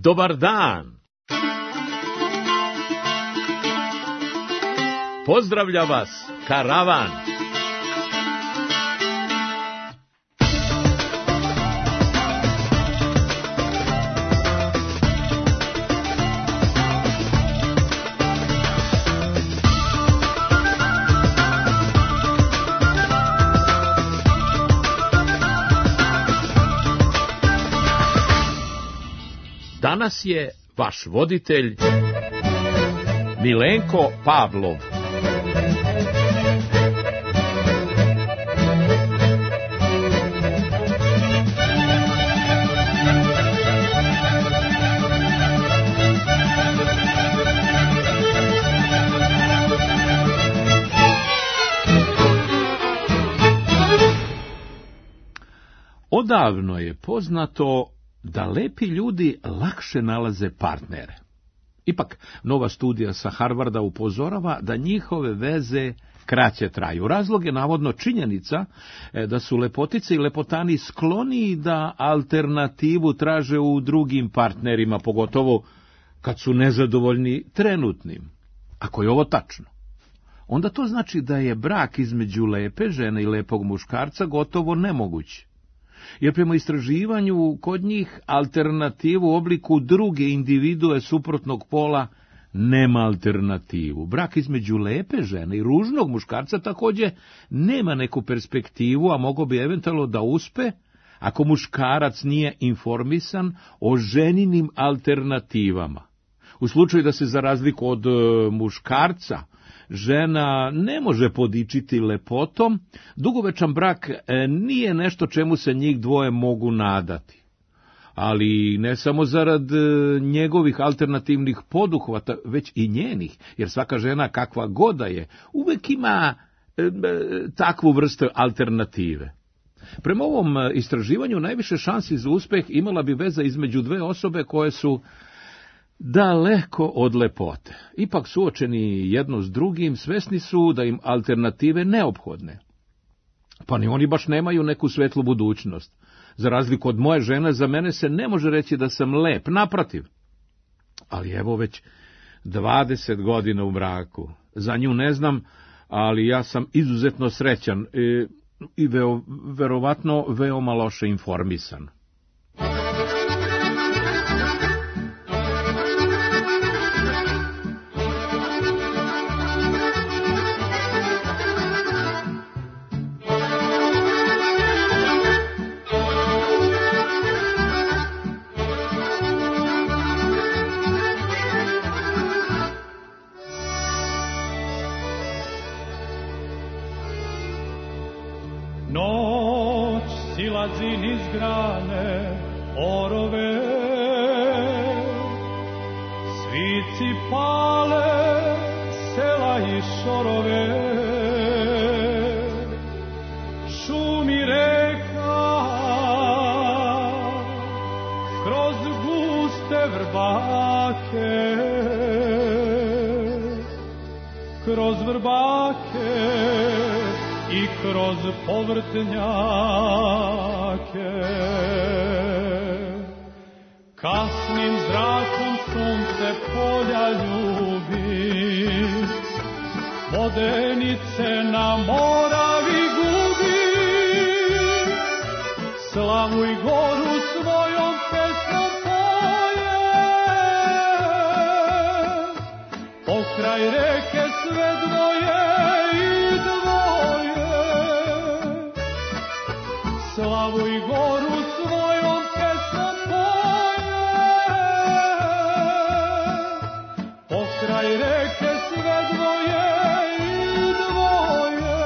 Dobar dan! Pozdravlja vas karavan! Danas je vaš voditelj Milenko Pavlov. Odavno je poznato da lepi ljudi lakše nalaze partnere. Ipak, nova studija sa Harvarda upozorava da njihove veze kraće traju. Razlog je navodno činjenica da su lepotice i lepotani skloniji da alternativu traže u drugim partnerima, pogotovo kad su nezadovoljni trenutnim. Ako je ovo tačno, onda to znači da je brak između lepe žene i lepog muškarca gotovo nemoguć. Jer prema istraživanju kod njih alternativu u obliku druge individue suprotnog pola nema alternativu. Brak između lepe žene i ružnog muškarca također nema neku perspektivu, a mogao bi eventualno da uspe ako muškarac nije informisan o ženinim alternativama. U slučaju da se za razliku od muškarca žena ne može podičiti lepotom, dugovečan brak nije nešto čemu se njih dvoje mogu nadati. Ali ne samo zarad njegovih alternativnih poduhvata, već i njenih, jer svaka žena kakva god da je, uvek ima takvu vrstu alternative. Prema ovom istraživanju najviše šansi za uspeh imala bi veza između dve osobe koje su daleko od lepote. Ipak suočeni jedno s drugim, svesni su da im alternative neophodne. Pa ni oni baš nemaju neku svetlu budućnost. Za razliku od moje žene, za mene se ne može reći da sam lep, naprotiv. Ali evo već 20 godina u braku. Za nju ne znam, ali ja sam izuzetno srećan i verovatno veoma loše informisan. Noć silazi niz grane orove, svici pale sela i šorove, šumi reka kroz guste vrbake, kroz vrbake i kroz povrtnjake. Kasnim zrakom sunce polja ljubi, vodenice na Moravi gubi, slavu i goru svojom pesmom poje, pokraj reke sve dvoje i dvoje, slavu i goru svojom pesmom poje, pokraj reke sve dvoje i dvoje.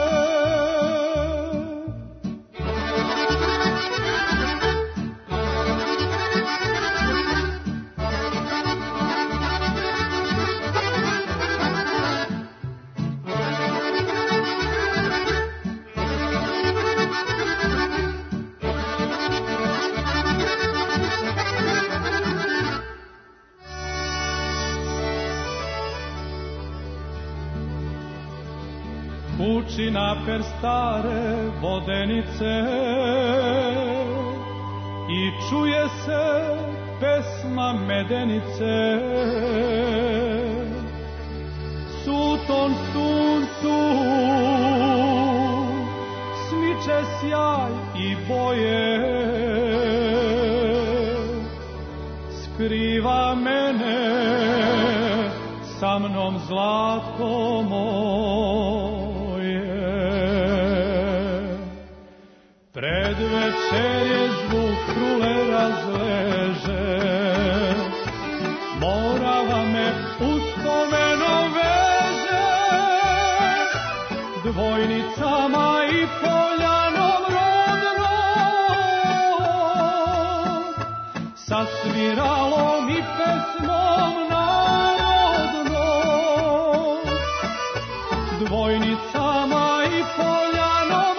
Kući naper stare vodenice i čuje se pesma medenice. Sutom suncu smiče sjaj i boje, skriva mene sa mnom zlato moje. Pred večer je zvuk krule razleže, morava me uspomenom veže, dvojnicama i poljanom rodnom, sa sviralom i pesmom narodnom, dvojnicama i poljanom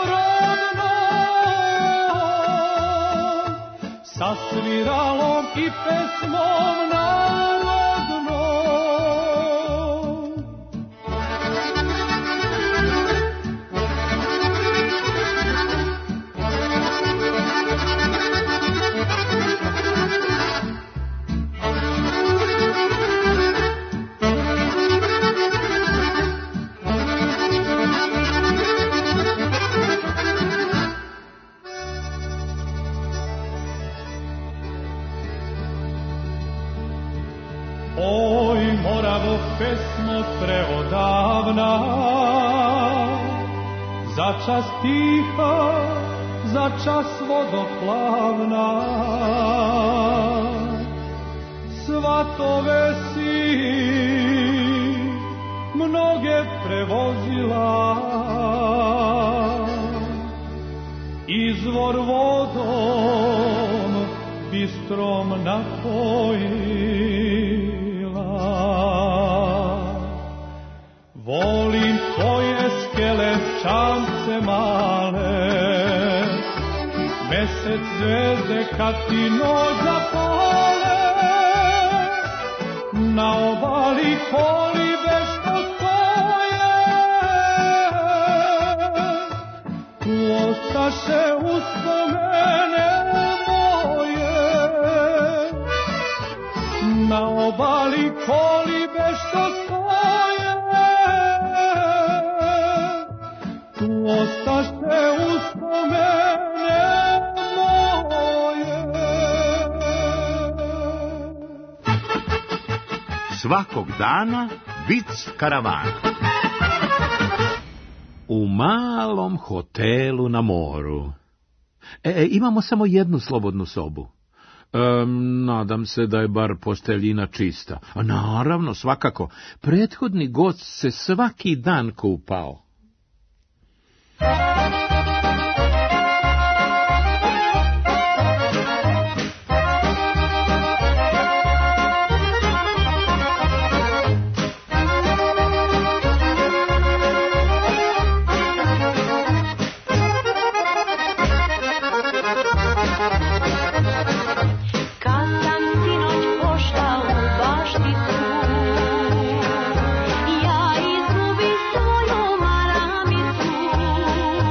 rodnom, sa sviralom i pesmom narodnom. Oj, Moravo, pesmo preodavna, začas tiha, začas vodoplavna, svatove si mnoge prevozila, izvor vodom bistrom napojila. Volim tvoje skele čamce male, mesec, zvezde kad ti noć zapale, na obali kolibe što stoje, tu ostaše uspomene moje, na obali kolibe što stoje, tu ostaše uspomene moje. Svakog dana vic karavana. U malom hotelu na moru. Imamo samo jednu slobodnu sobu. Nadam se da je bar posteljina čista. Naravno, svakako. Prethodni gost se svaki dan kupao. Ja izgubim svoju maramicu.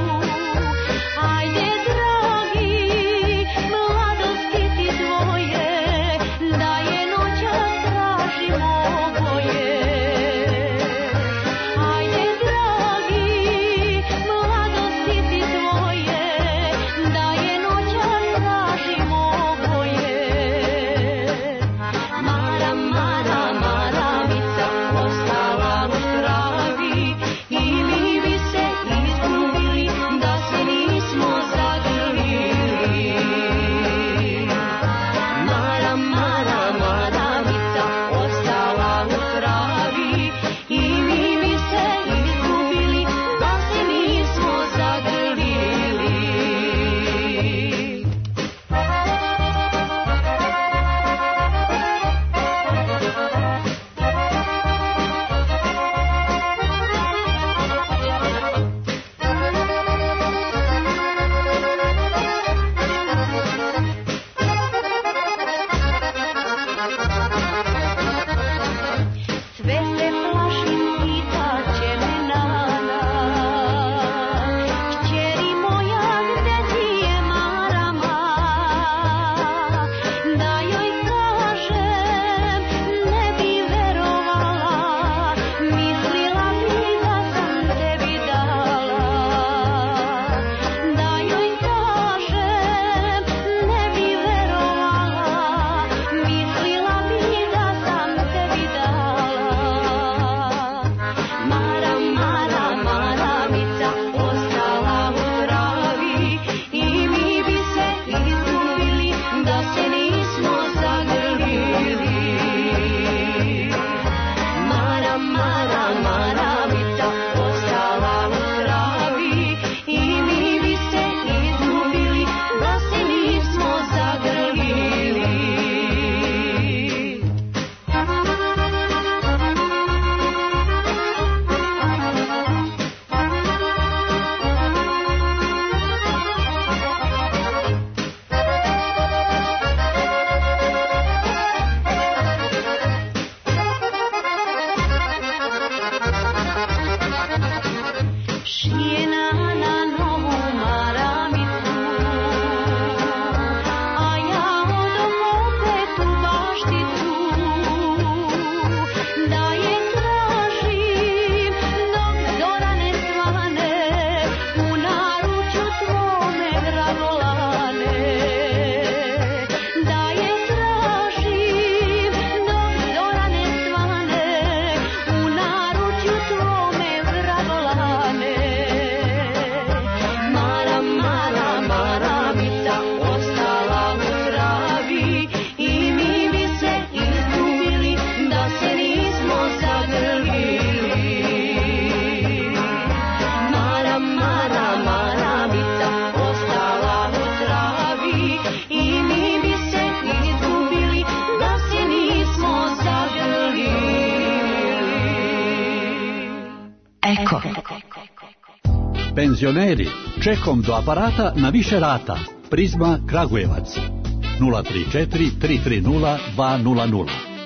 Penzioneri, čekom do aparata na više rata. Prizma Kragujevac 034 330 200.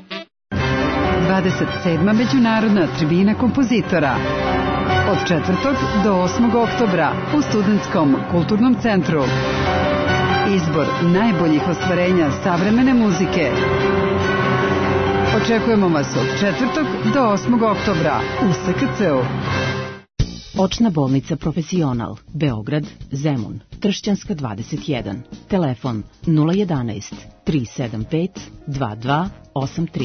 27. međunarodna tribina kompozitora od 4. do 8. oktobra u Studentskom kulturnom centru. Izbor najboljih ostvarenja savremene muzike. Očekujemo vas od 4. do 8. oktobra u SKC-u. Očna bolnica Profesional, Beograd, Zemun, Tršćanska 21, telefon 011 375 2283.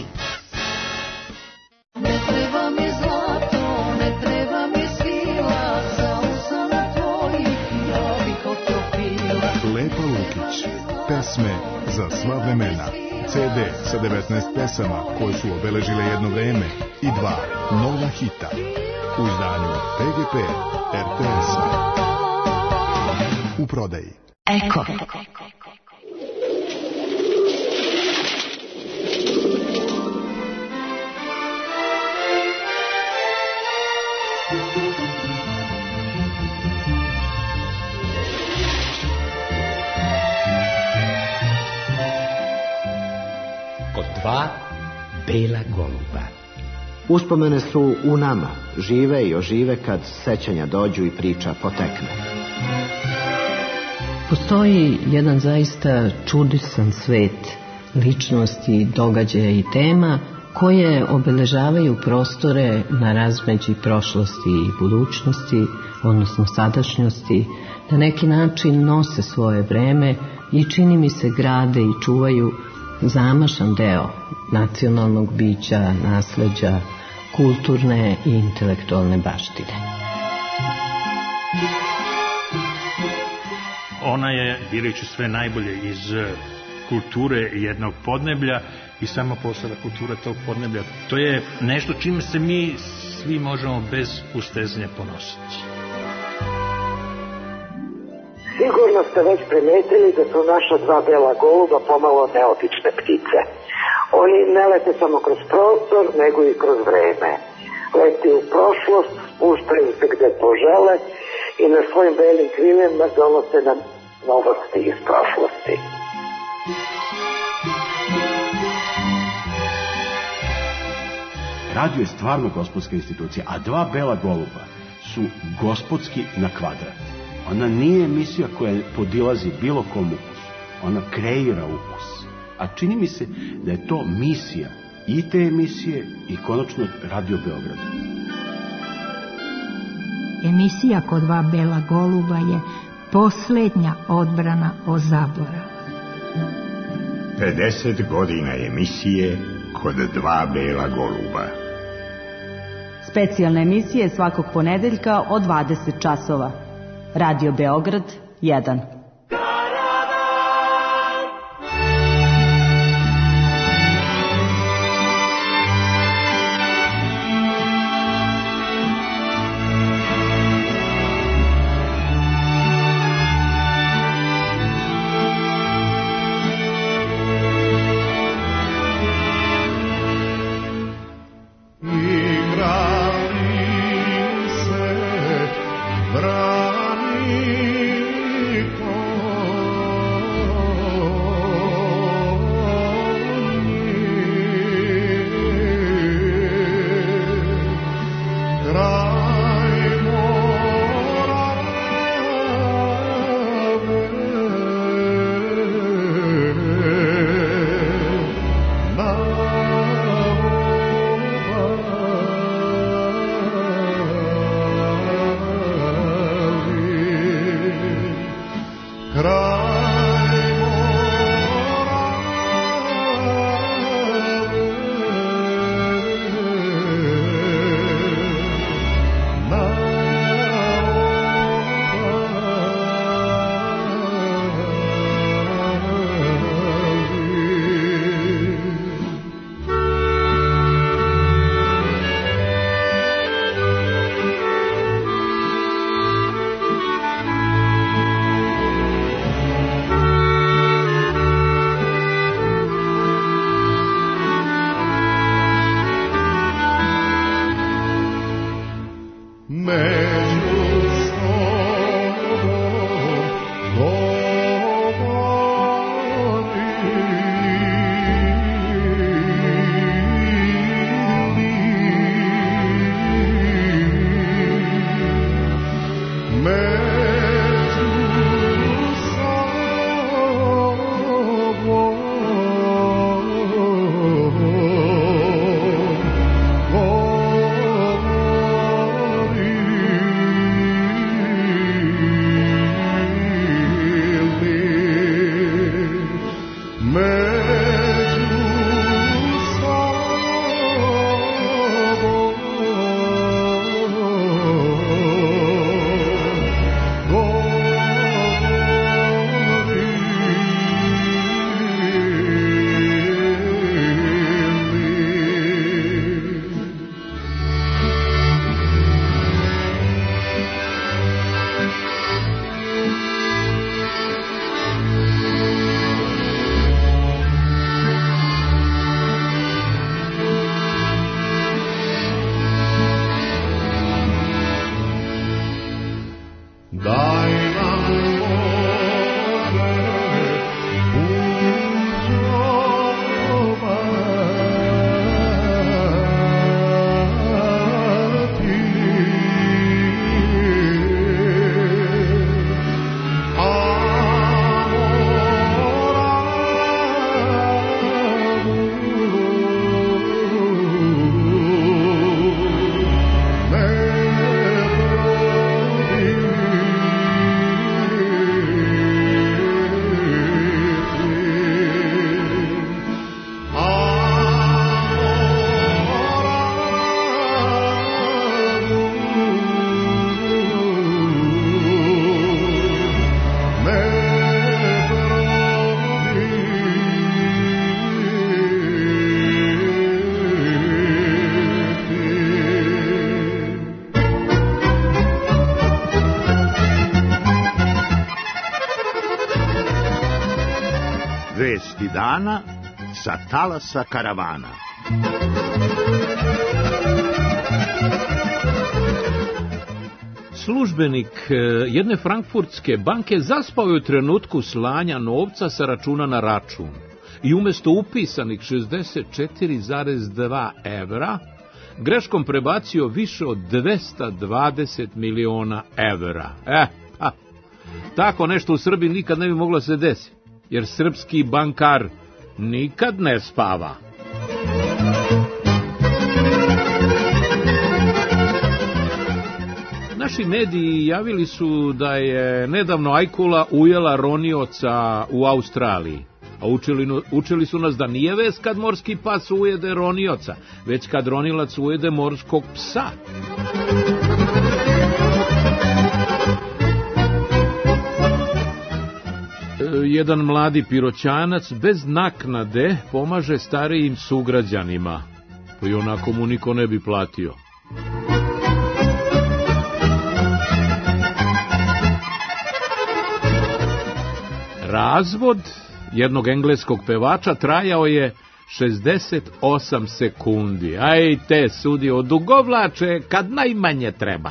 Ne treba mi zlato, ne treba mi svila, za usana tvojih ja bih otopila. Lepa Lukić, pesme za sva vremena. CD sa 19 pesama koje su obeležile jedno vreme i 2 nova hita u izdanju PGP RTS-a. U prodaji. Eko. Kod dva bela goluba. Uspomene su u nama, žive i ožive kad sećanja dođu i priča potekne. Postoji jedan zaista čudisan svet ličnosti, događaja i tema koje obeležavaju prostore na razmeđi prošlosti i budućnosti, odnosno sadašnjosti, na neki način nose svoje vreme i čini mi se grade i čuvaju zamašan deo nacionalnog bića, nasleđa, kulturne i intelektualne baštine. Ona je, birajući sve najbolje iz kulture jednog podneblja i sama postala kultura tog podneblja. To je nešto čime se mi svi možemo bez ustezanja ponositi. Sigurno ste već primetili da su naša dva bela goluba pomalo neobične ptice. Oni ne lete samo kroz prostor, nego i kroz vreme. Leti u prošlost, spuštaju se gde požele i na svojim belim krilima donose nam novosti iz prošlosti. Radio je stvarno gospodska institucija, a dva bela goluba su gospodski na kvadrat. Ona nije emisija koja podilazi bilo kom ukusu. Ona kreira ukus. A čini mi se da je to misija i te emisije i konačno Radio Beograda. Emisija Kod dva bela goluba je poslednja odbrana od zaborava. 50 godina emisije Kod dva bela goluba. Specijalne emisije svakog ponedeljka od 20 časova. Radio Beograd 1. Brani dana sa talasa karavana. Službenik jedne frankfurtske banke zaspao je u trenutku slanja novca sa računa na račun i umjesto upisanih 64,2 evra greškom prebacio više od 220 miliona evra. Pa, tako nešto u Srbiji nikad ne bi moglo se desiti, jer srpski bankar nikad ne spava. Naši mediji javili su da je nedavno ajkula ujela ronioca u Australiji. A učili su nas da nije vest kad morski pas ujede ronioca, već kad ronilac ujede morskog psa. Jedan mladi Piroćanac bez naknade pomaže starijim sugrađanima, pa i onako mu niko ne bi platio. Razvod jednog engleskog pevača trajao je 68 sekundi. Aj te sudi odugovlače kad najmanje treba.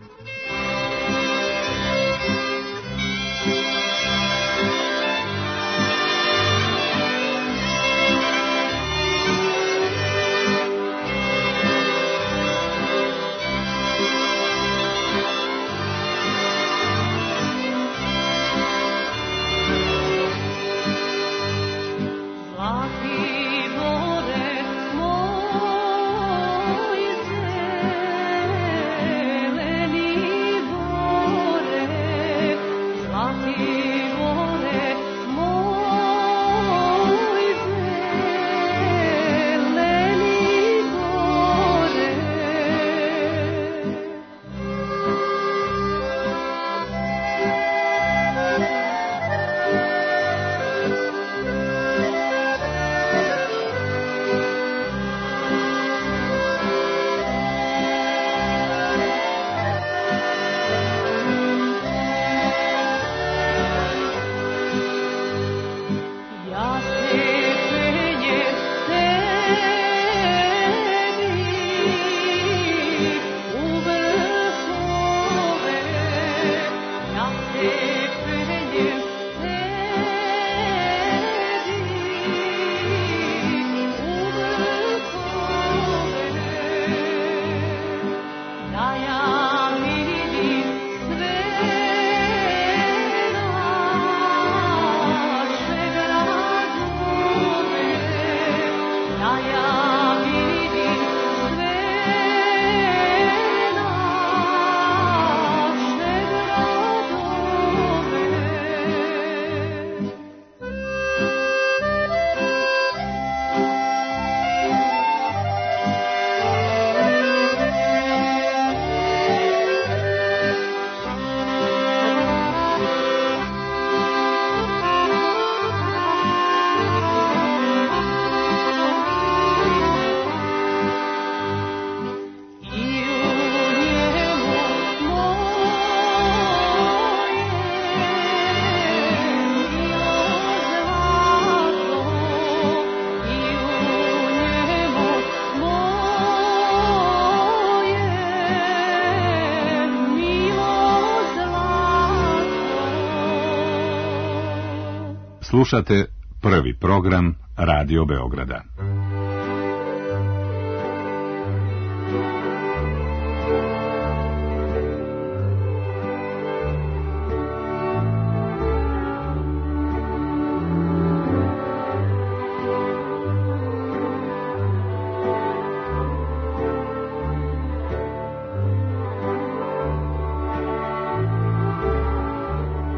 Slušate prvi program Radio Beograda.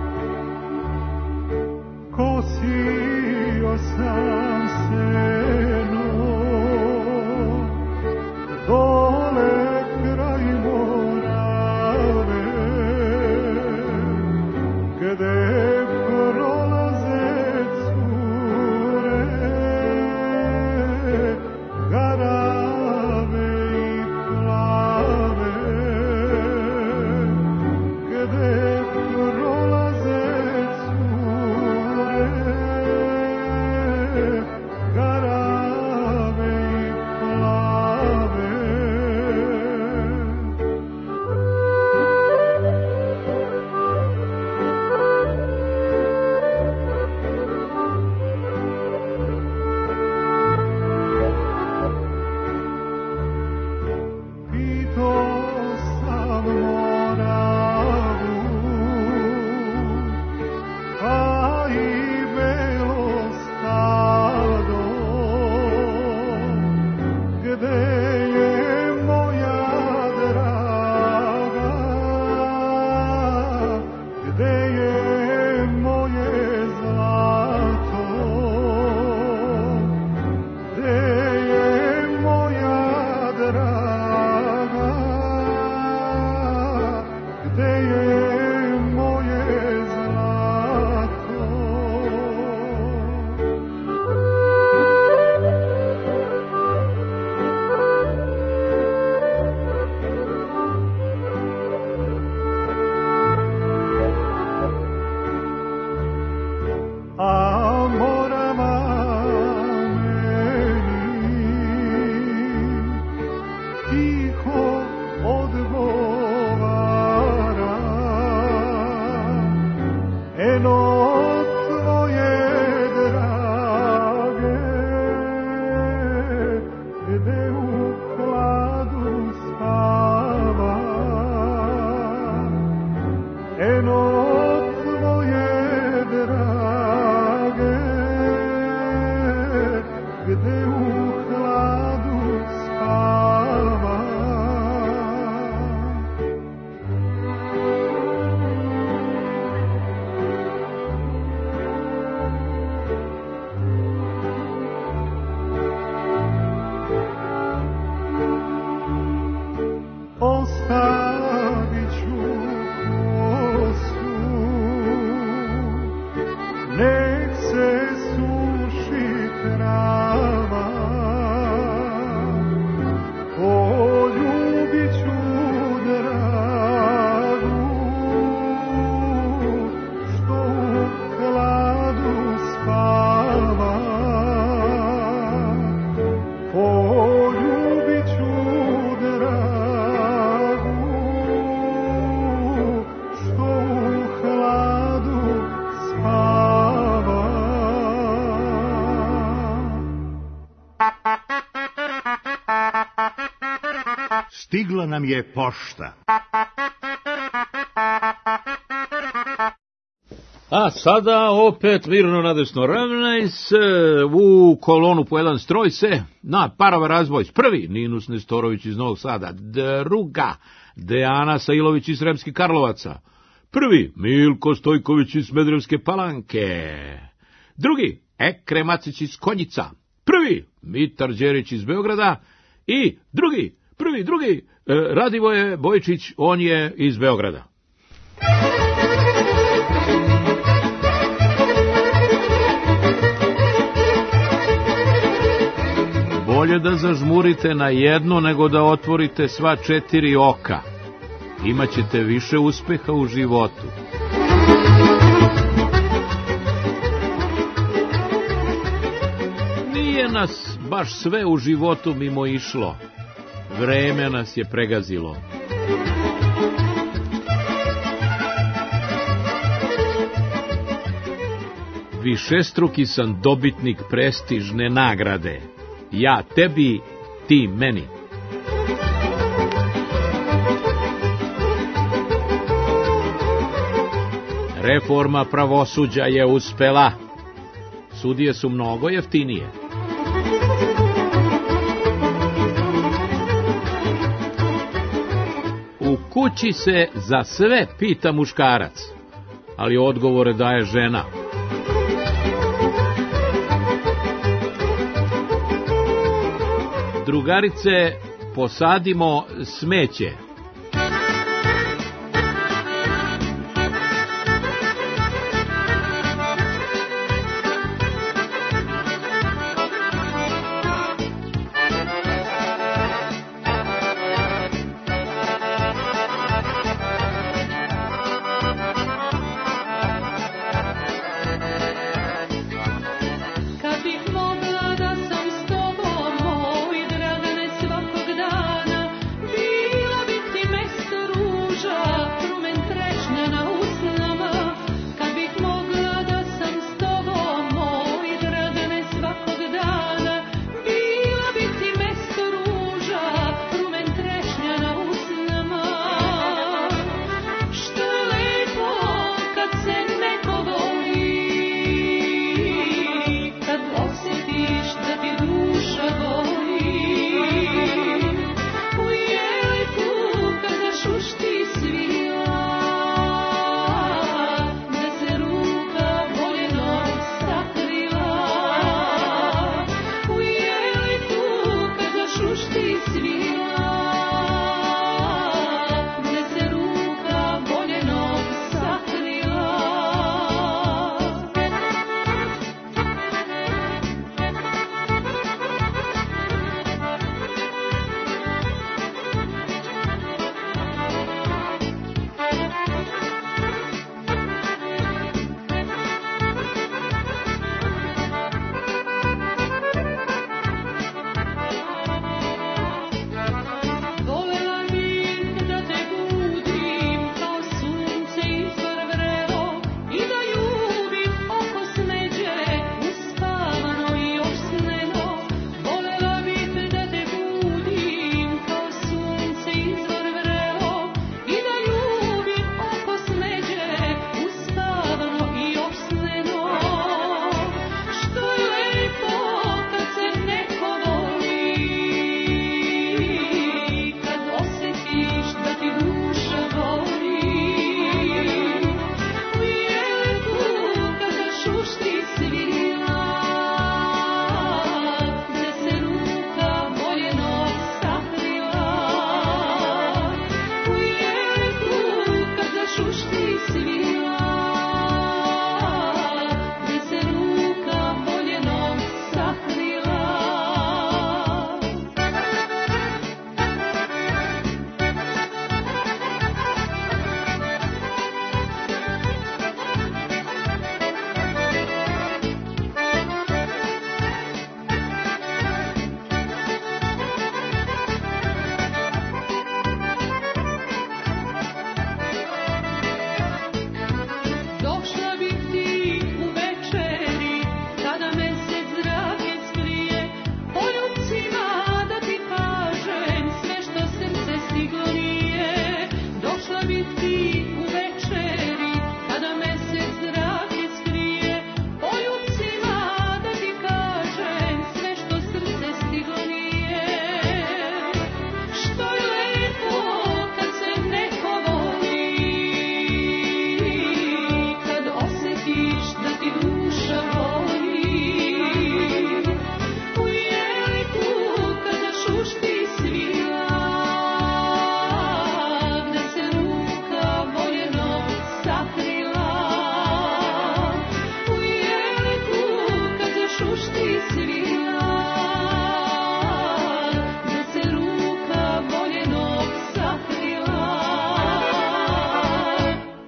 Kosio sam se Stigla nam je pošta. A sada opet mirno nadesno ravnajs, u kolonu po jedan stroj se na parove razbojs. Prvi, Ninus Nestorović iz Novog Sada. Druga, Dejana Sailović iz Sremskih Karlovaca. Prvi, Milko Stojković iz Smederevske Palanke. Drugi, Ekrem Macić iz Konjica. Prvi, Mitar Đerić iz Beograda. I drugi, Radivoje Bojčić, on je iz Beograda. Bolje da zažmurite na jedno nego da otvorite sva 4 oka. Imaćete više uspeha u životu. Nije nas baš sve u životu mimo išlo. Vreme nas je pregazilo. Višestruki sam dobitnik prestižne nagrade. Ja tebi, ti meni. Reforma pravosuđa je uspela. Sudije su mnogo jeftinije. U kući se za sve pita muškarac, ali odgovore daje žena. Drugarice, posadimo smeće. Bila bi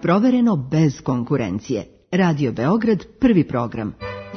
provereno bez konkurencije. Radio Beograd, prvi program.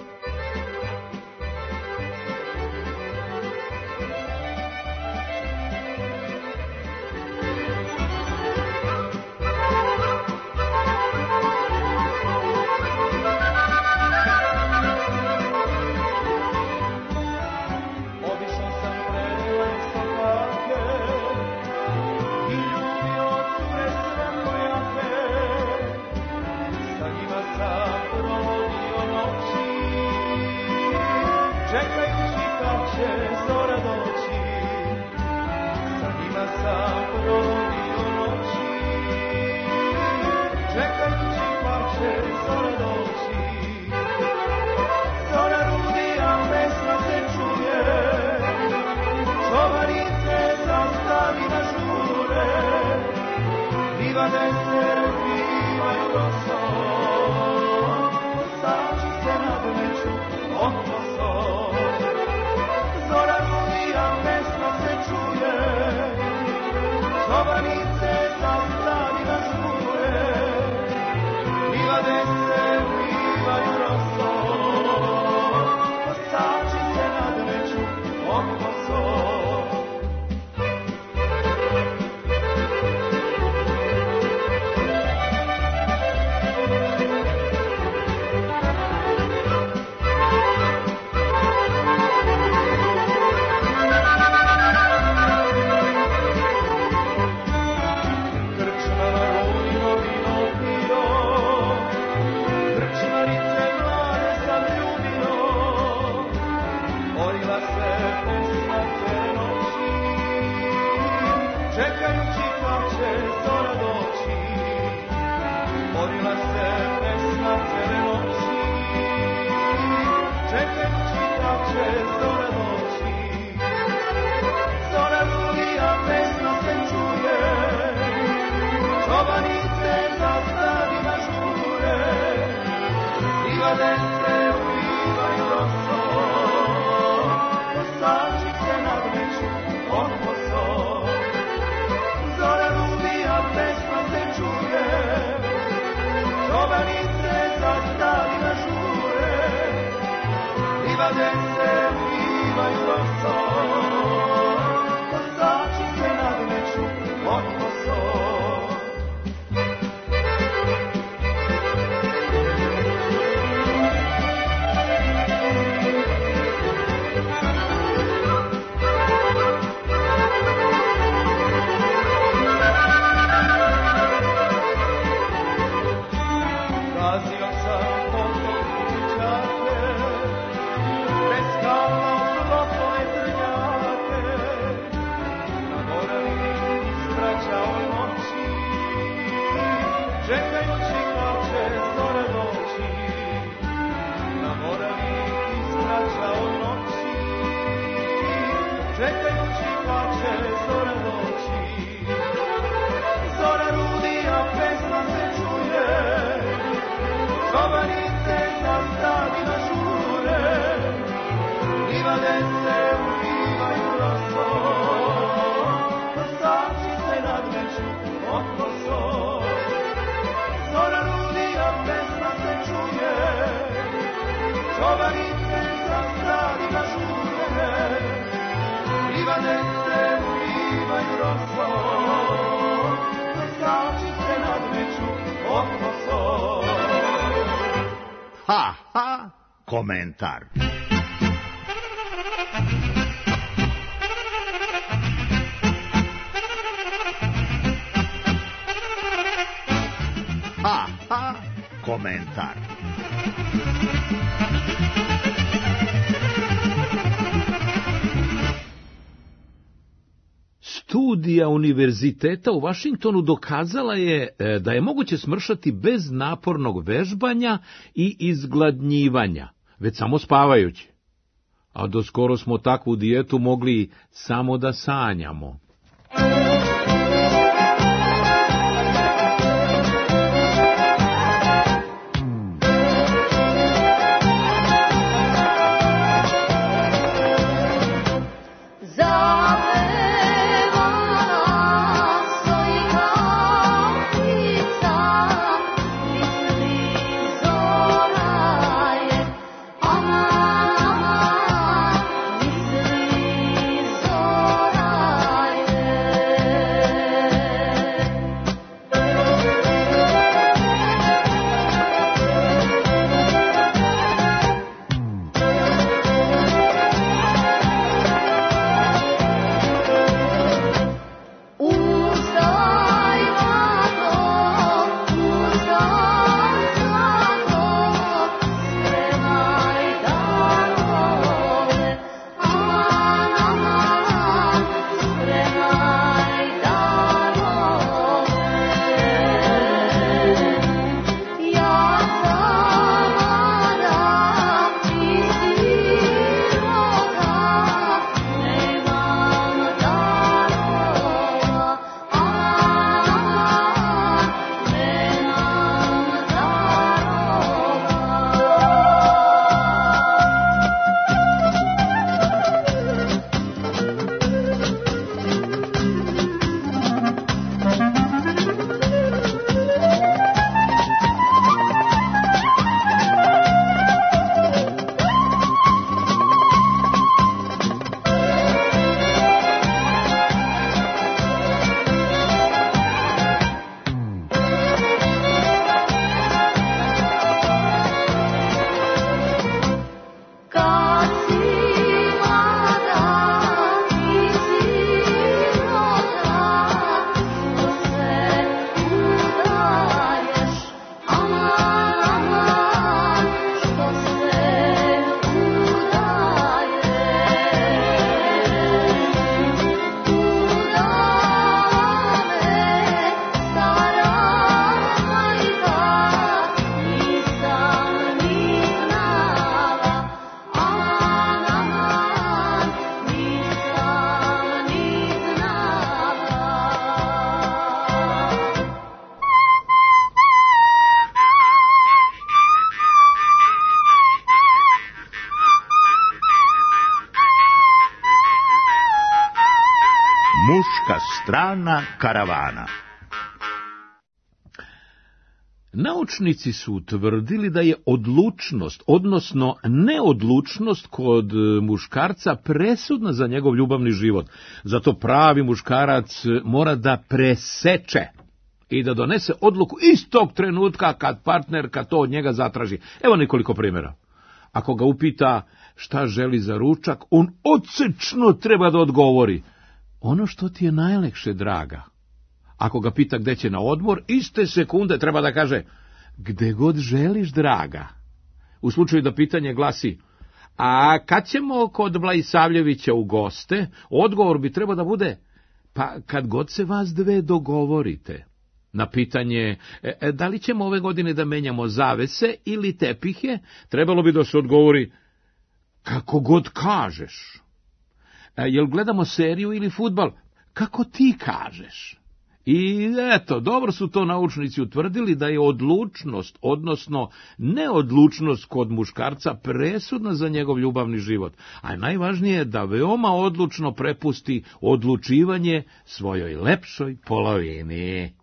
Ha, ha, komentar. Ha, ha, komentar. Studija Univerziteta u Vašingtonu dokazala je da je moguće smršati bez napornog vežbanja i izgladnjivanja, već samo spavajući. A doskoro smo takvu dijetu mogli samo da sanjamo. Muška strana karavana. Naučnici su utvrdili da je odlučnost, odnosno neodlučnost kod muškarca presudna za njegov ljubavni život. Zato pravi muškarac mora da preseče i da donese odluku istog trenutka kad partnerka to od njega zatraži. Evo nekoliko primjera. Ako ga upita šta želi za ručak, on odsečno treba da odgovori ono što ti je najlekše, draga. Ako ga pita gde će na odmor, iste sekunde treba da kaže gde god želiš, draga. U slučaju da pitanje glasi a kad ćemo kod Vlajsavljevića u goste, odgovor bi trebao da bude pa kad god se vas dve dogovorite. Na pitanje da li ćemo ove godine da menjamo zavese ili tepihe, trebalo bi da se odgovori kako god kažeš. Jel gledamo seriju ili fudbal? Kako ti kažeš. I eto, dobro su to naučnici utvrdili da je odlučnost, odnosno neodlučnost kod muškarca presudna za njegov ljubavni život, a najvažnije je da veoma odlučno prepusti odlučivanje svojoj lepšoj polovini.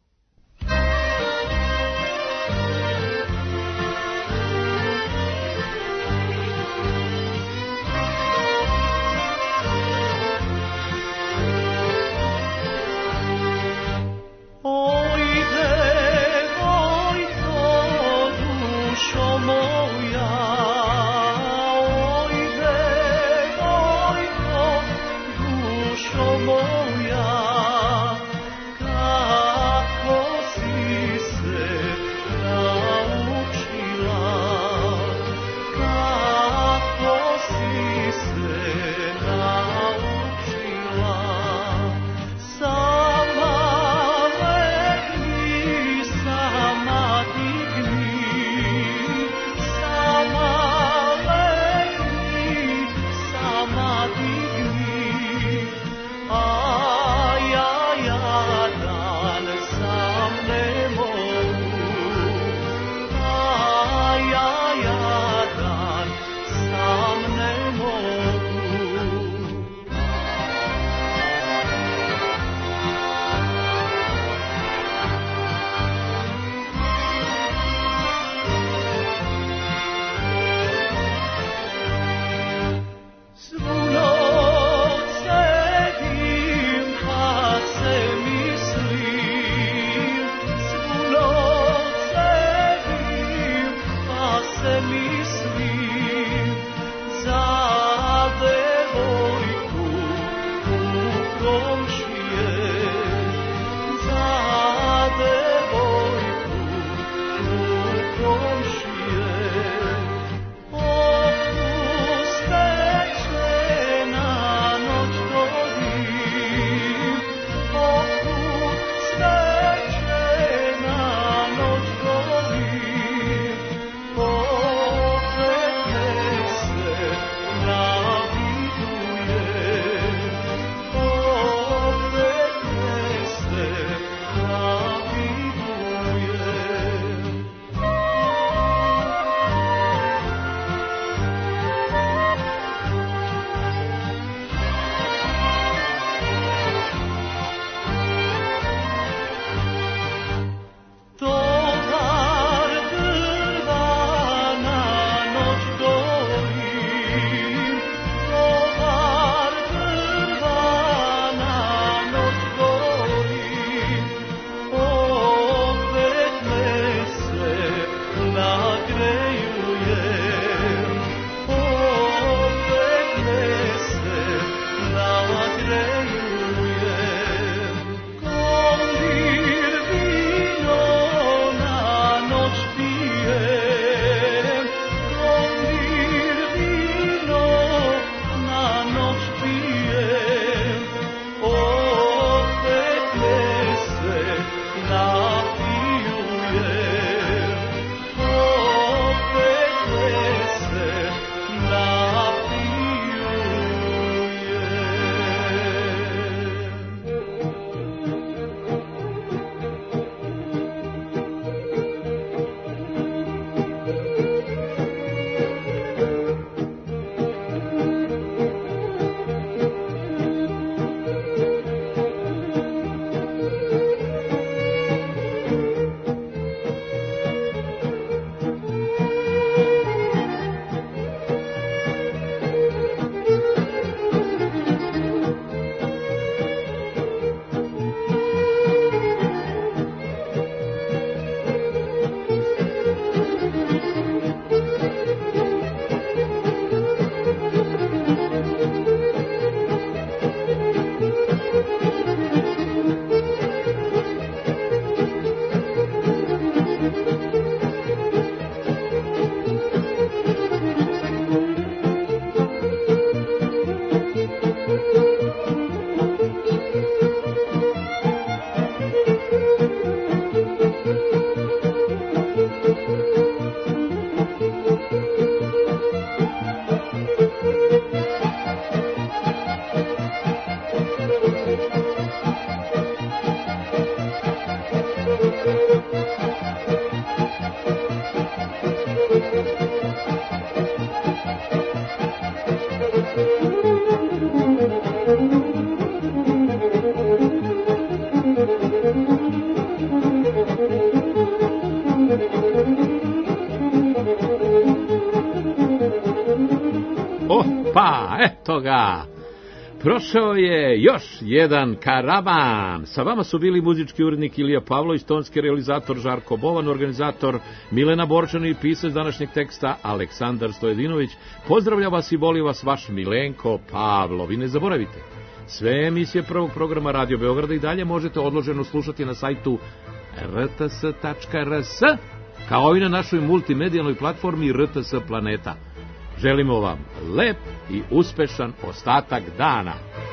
eto ga. Prošao je još jedan karavan. Sa vama su bili muzički urednik Ilija Pavlović, tonski realizator Žarko Bovan, organizator Milena Borčan i pisac današnjeg teksta Aleksandar Stojedinović. Pozdravlja vas i voli vas vaš Milenko Pavlov. I ne zaboravite, sve emisije prvog programa Radio Beograda i dalje možete odloženo slušati na sajtu rts.rs, kao i na našoj multimedijalnoj platformi RTS Planeta. Želimo vam lep i uspešan ostatak dana.